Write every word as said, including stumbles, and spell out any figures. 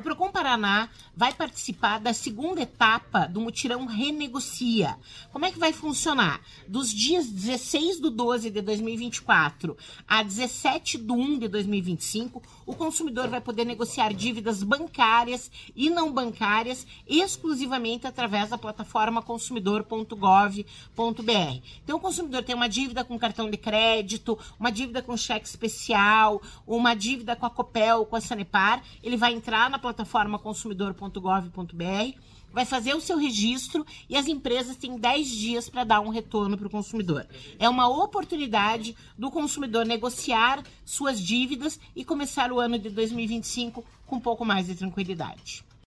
Procon Paraná vai participar da segunda etapa do mutirão Renegocia. Como é que vai funcionar? Dos dias dezesseis do doze de dois mil e vinte e quatro a dezessete do um de dois mil e vinte e cinco, o consumidor vai poder negociar dívidas bancárias e não bancárias exclusivamente através da plataforma consumidor ponto gov ponto br. Então, o consumidor tem uma dívida com cartão de crédito, uma dívida com cheque especial, uma dívida com a Copel, com a Sanepar, ele vai entrar na plataforma consumidor ponto gov ponto br, vai fazer o seu registro e as empresas têm dez dias para dar um retorno para o consumidor. É uma oportunidade do consumidor negociar suas dívidas e começar o ano de dois mil e vinte e cinco com um pouco mais de tranquilidade.